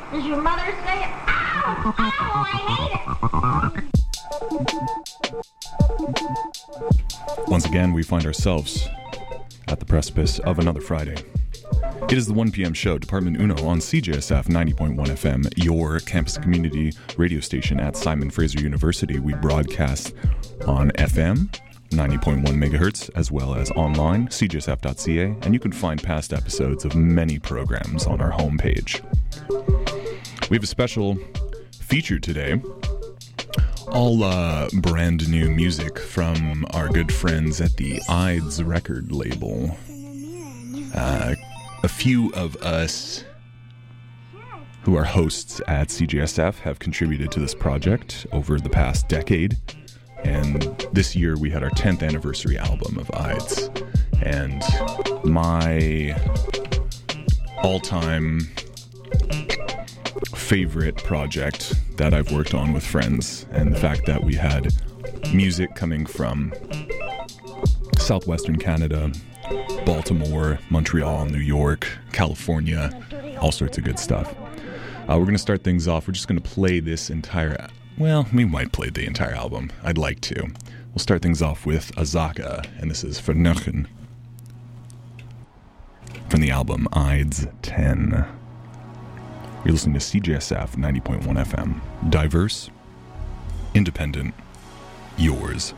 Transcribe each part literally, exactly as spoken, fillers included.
Does your mother say it? Ow! Ow! I hate it! Once again, we find ourselves at the precipice of another Friday. It is the one p.m. show, Department Uno, on C J S F ninety point one F M, your campus community radio station at Simon Fraser University. We broadcast on F M, ninety point one megahertz, as well as online, c j s f dot c a, and you can find past episodes of many programs on our homepage. We have a special feature today, all uh, brand new music from our good friends at the I D S record label. Uh, a few of us who are hosts at C J S F have contributed to this project over the past decade. And this year we had our tenth anniversary album of I D S. And my all-time favorite project that I've worked on with friends, and the fact that we had music coming from southwestern Canada, Baltimore, Montreal, New York, California, all sorts of good stuff. Uh, we're going to start things off. We're just going to play this entire... Well, we might play the entire album. I'd like to. We'll start things off with Azaka, and this is Vernuchen from the album I D S ten. You're listening to C J S F ninety point one F M. Diverse, independent, yours.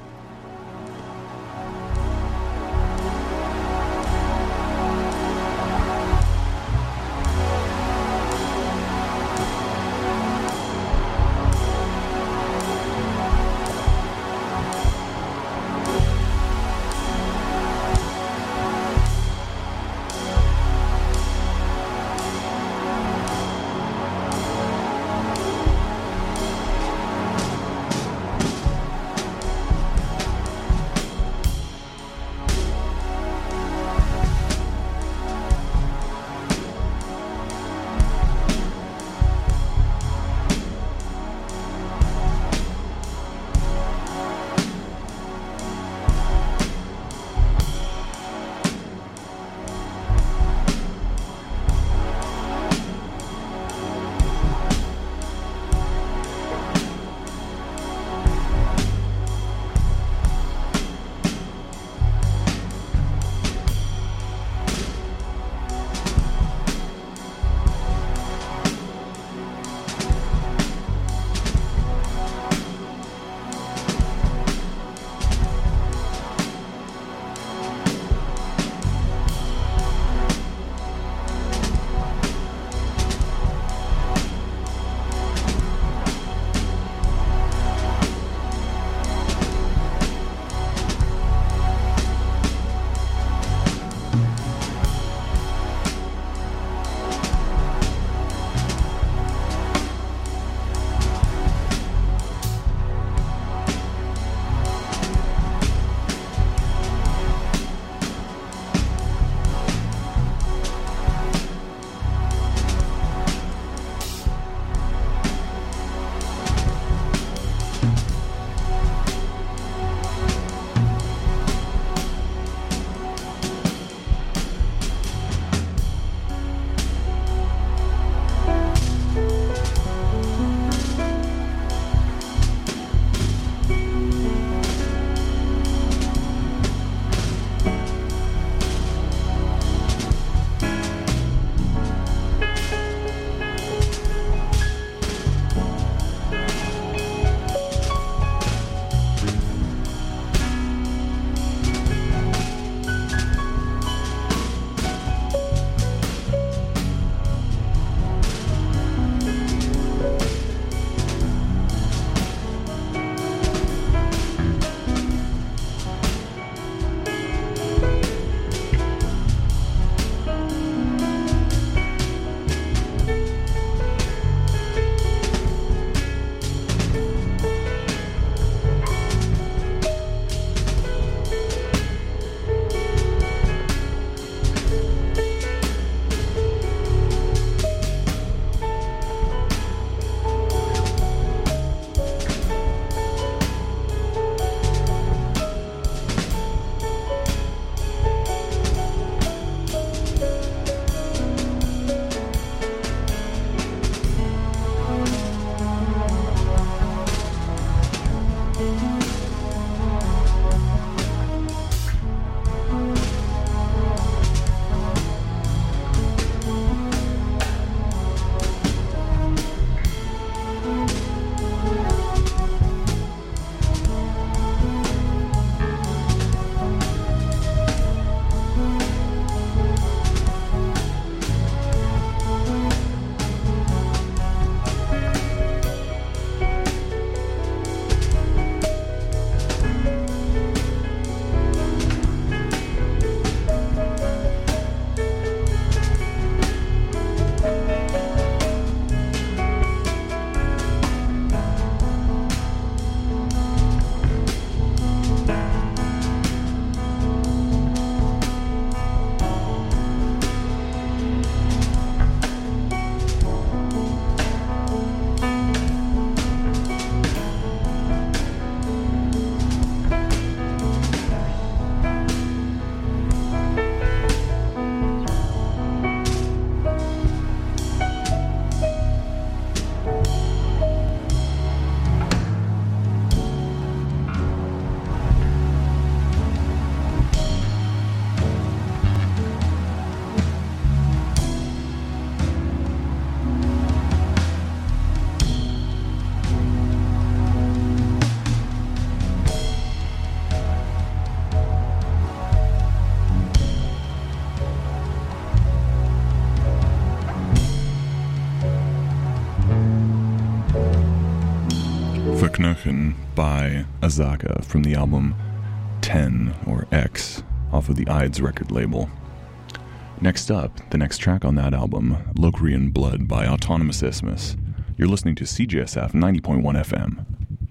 Knochen by Azaka from the album ten, or X, off of the Ides record label. Next up, the next track on that album, Locrian Blood by Autonomous Isthmus. You're listening to C J S F ninety point one F M.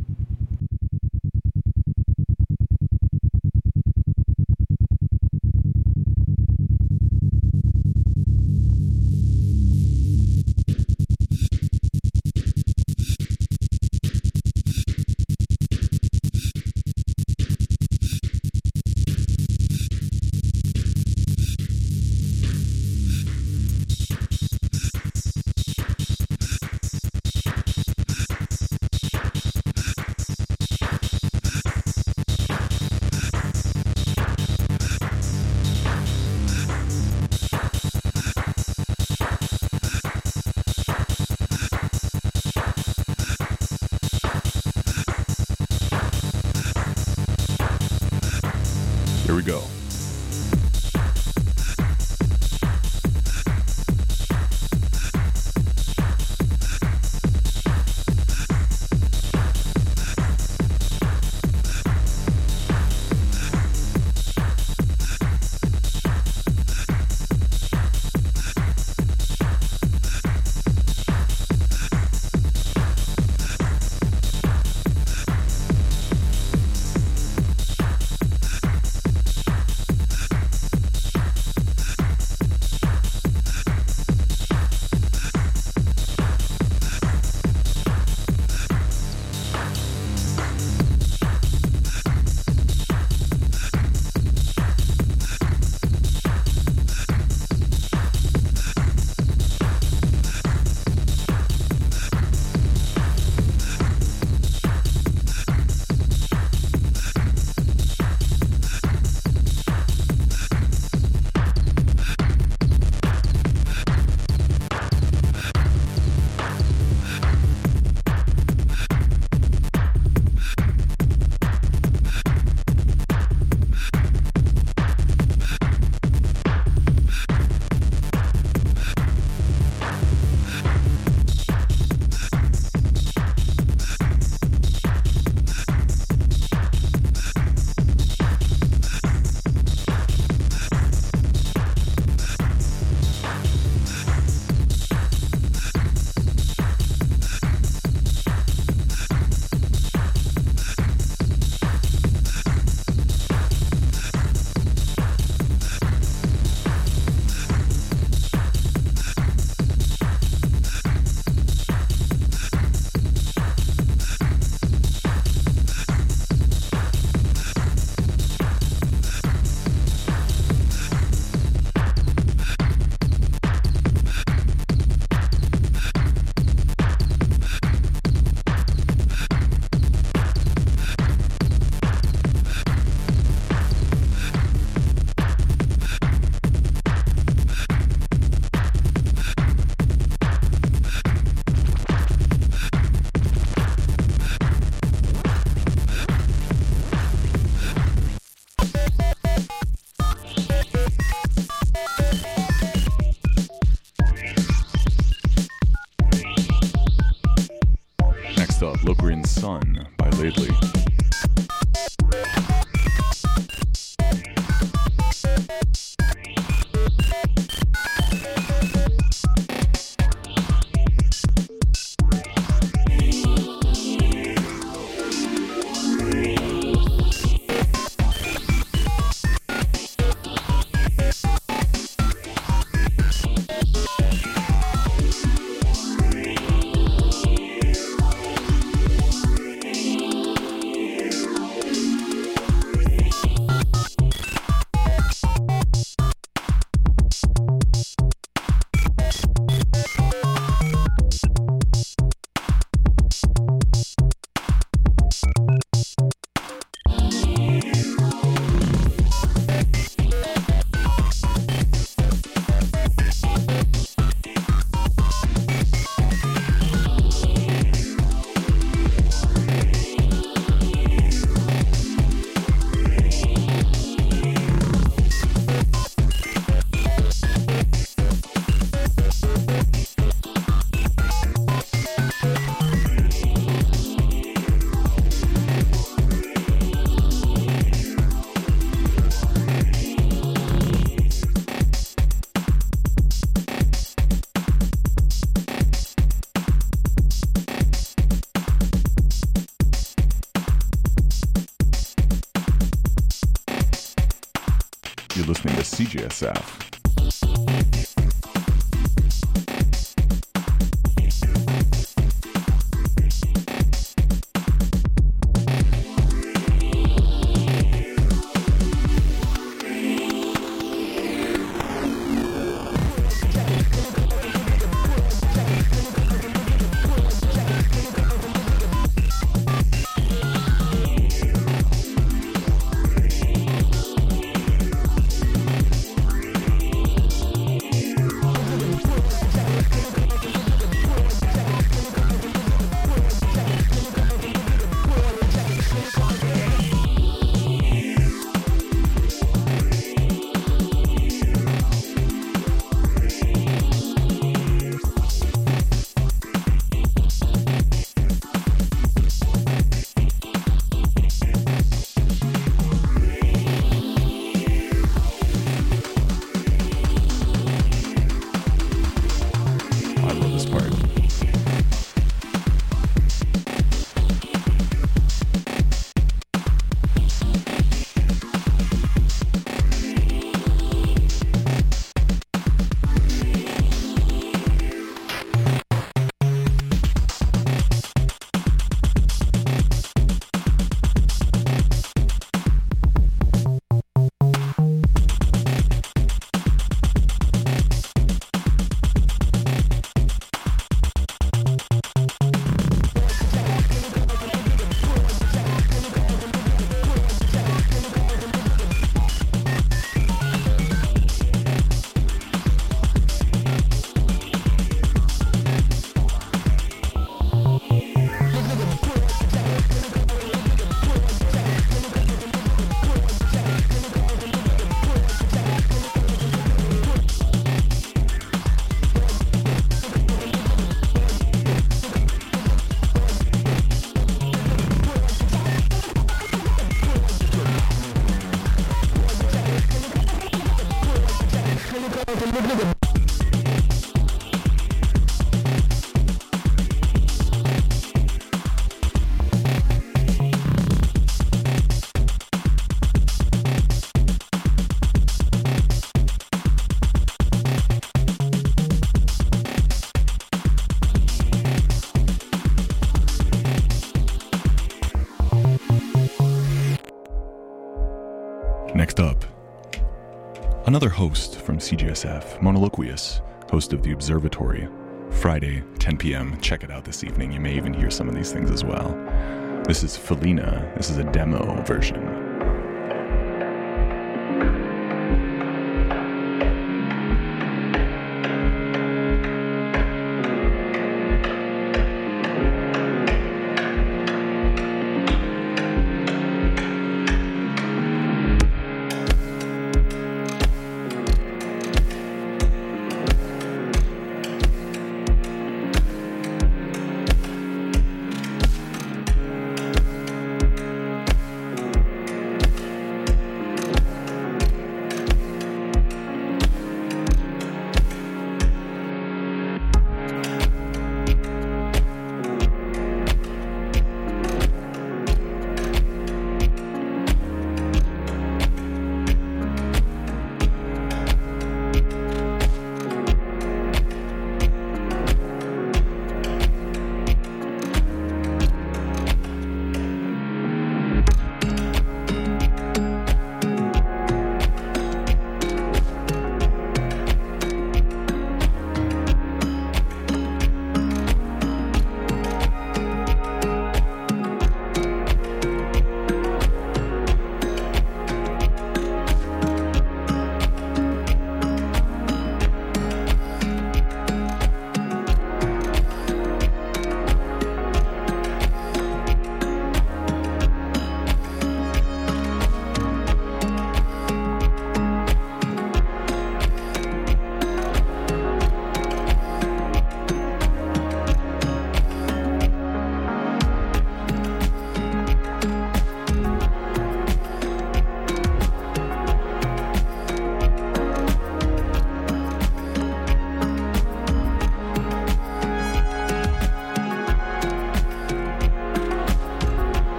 Here we go. Sun by Laidley. C J S F. Next up, another host from C J S F, Monoloquious, host of The Observatory, Friday, ten p.m. Check it out this evening. You may even hear some of these things as well. This is Felina. This is a demo version.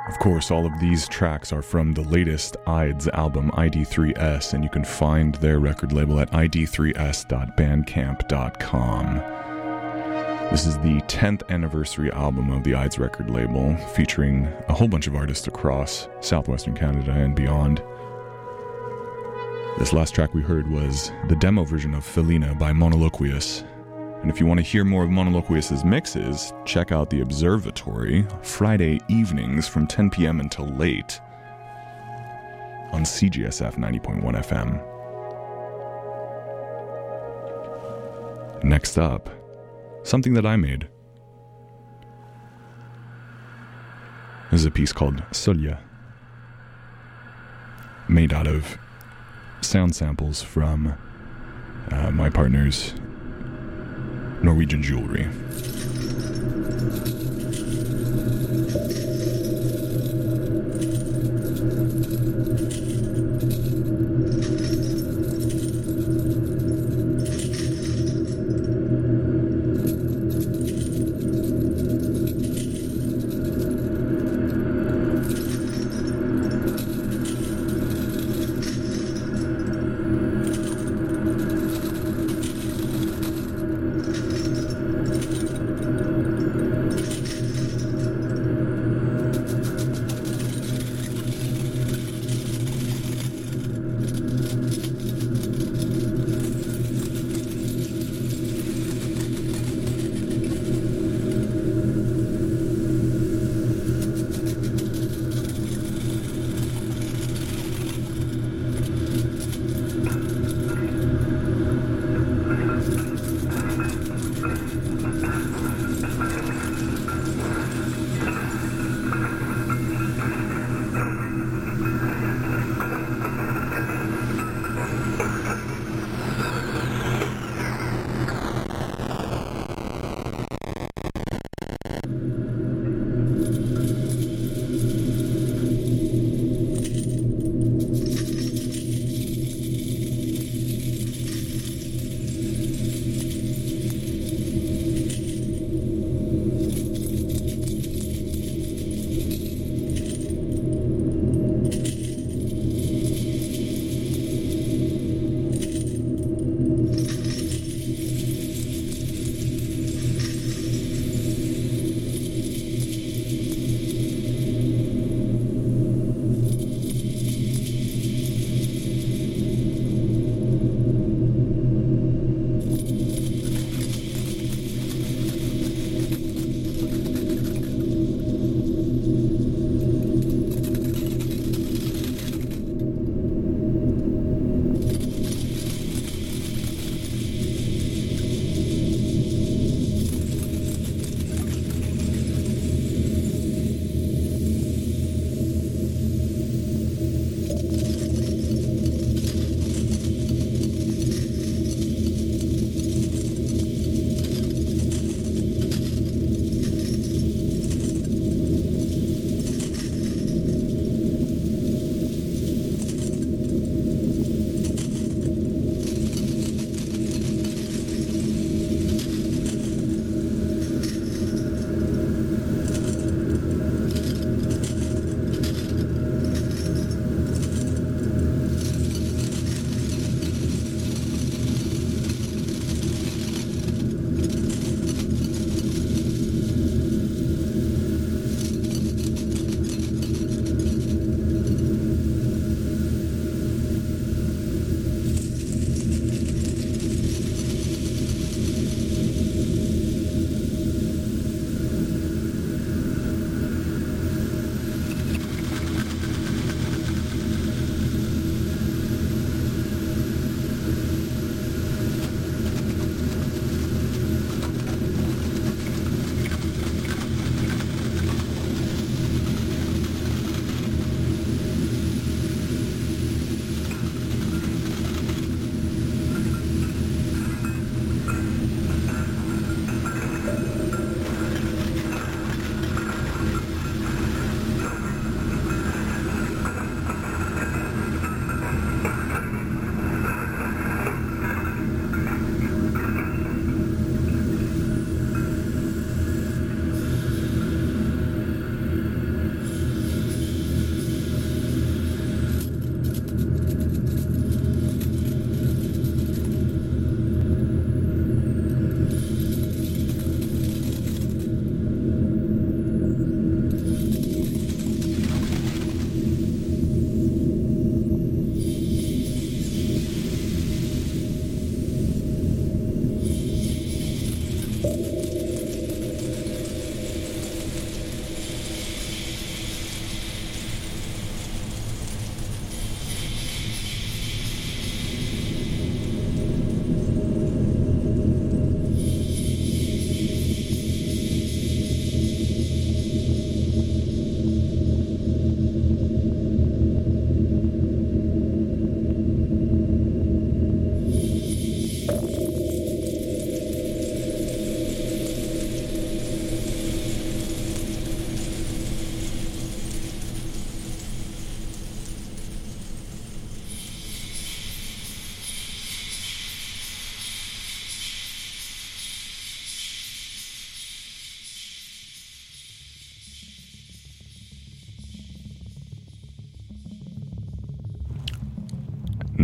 Of course, all of these tracks are from the latest I D S album, I D three S, and you can find their record label at I D three S dot bandcamp dot com. This is the tenth anniversary album of the I D S record label, featuring a whole bunch of artists across southwestern Canada and beyond. This last track we heard was the demo version of Felina by Monoloquious. And if you want to hear more of Monoloquious' mixes, check out The Observatory, Friday evenings from ten p.m. until late on C G S F ninety point one F M. Next up, something that I made. This is a piece called Solja, made out of sound samples from uh, my partner's Norwegian jewelry.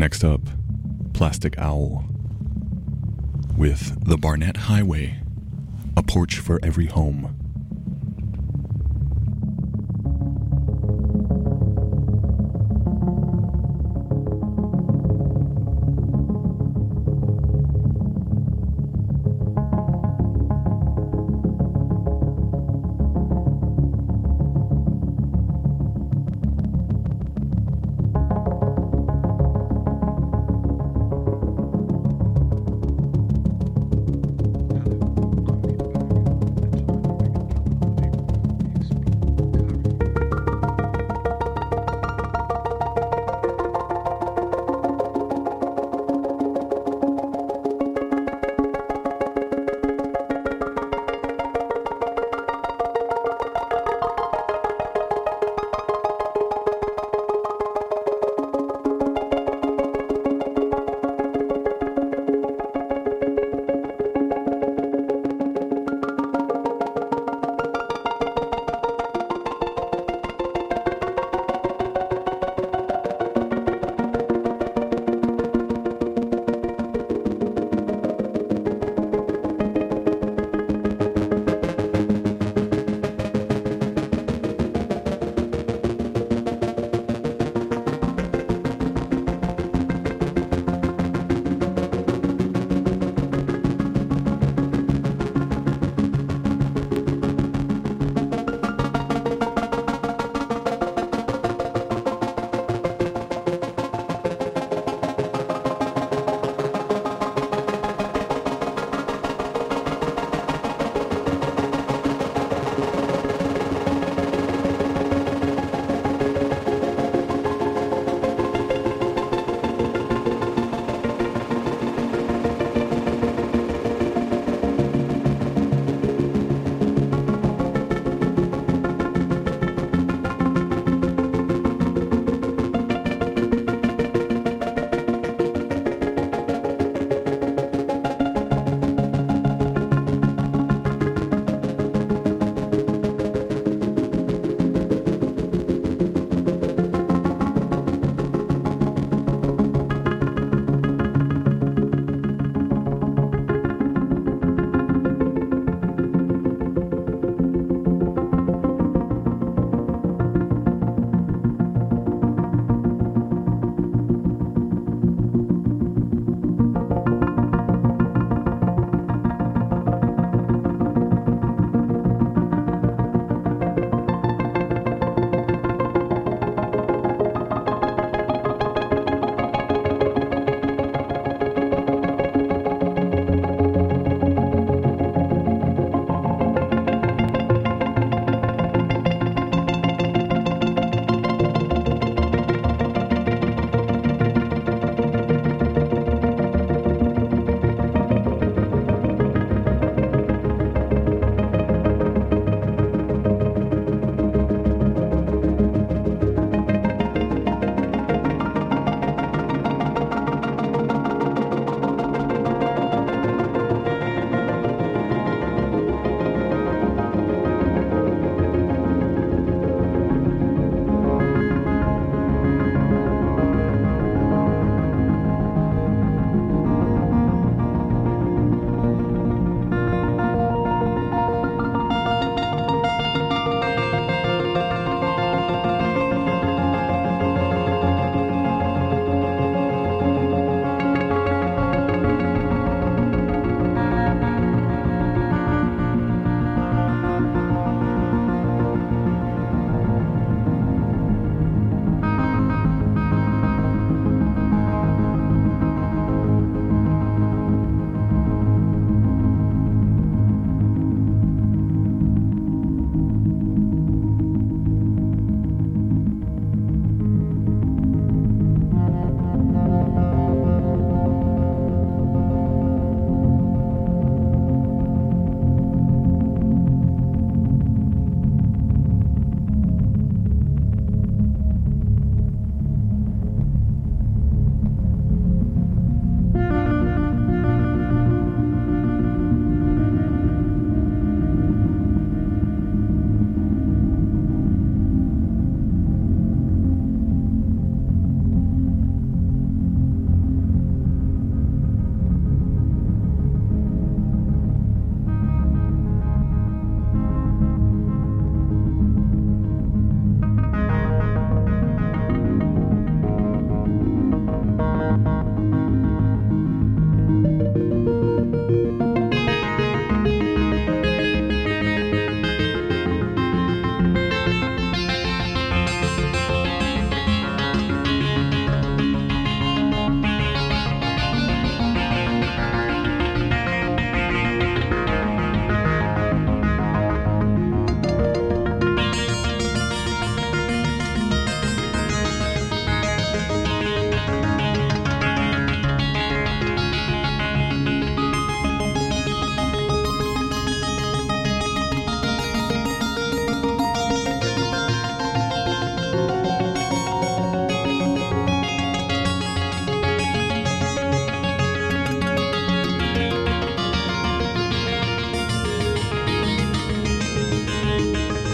Next up, Plastic Owl with The Barnett Highway, A Porch for Every Home.